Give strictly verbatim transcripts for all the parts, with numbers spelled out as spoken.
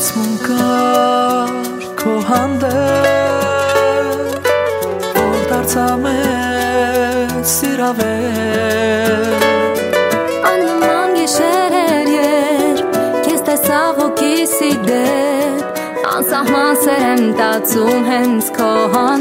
Մունկար քո հանդեպ որ դարձա մեզ սիրավեր Աննման գիշերեր երբ քեզ տեսա ոգիսի դեպ անսահման սեր եմ տածում հենց քո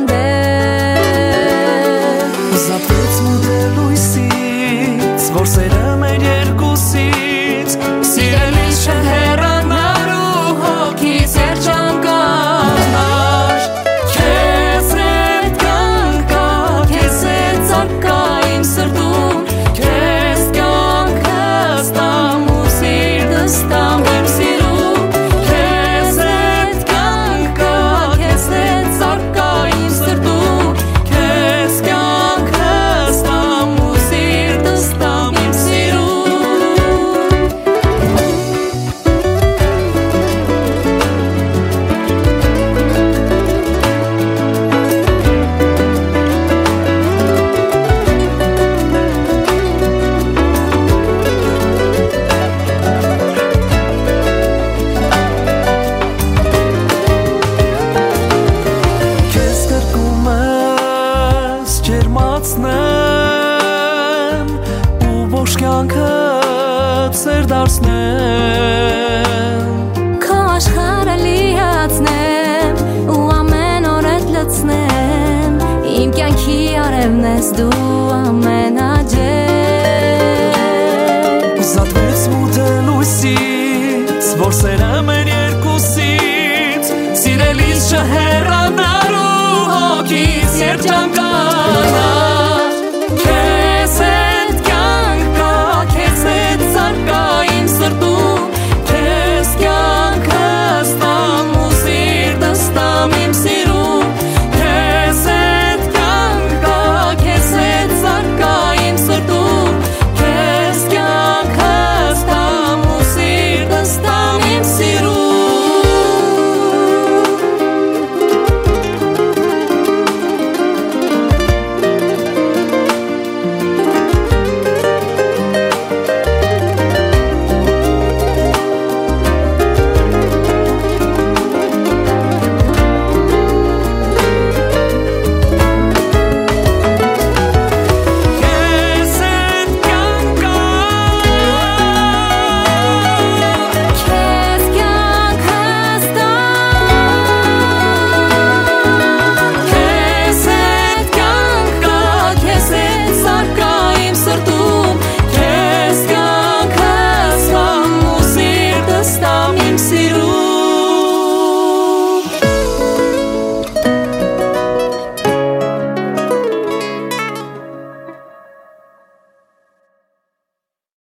հանդեպ Զապրեց մուտել ույսից որ սերը մեր երկուսից սիրելիս չեն հեռանար ու հոգիս երջան կանար Քեզ հետ կանգա, քեզ հետ ծակա իմ սրտում Քեզ կյանքս տամ ու սիրտս տամ իմ սիրում Քեզ հետ կանգա, քեզ հետ ծակա իմ սրտում Քեզ կյանքս տամ ու սիրտս տամ իմ սիրում Քեզ կրկում ես ջերմացնեմ ու ողջ կյանքը ծեր դարձնեմ Քո աշխարհը լիացնեմ ու ամեն օր էդ լցնեմ Իմ կյանքի արևն ես դու ամենաջեր Զատվեց մուտել ույսից որ սերը մեր երկուսից Սիրելիս չհեռանար ու հոգիս երջան կա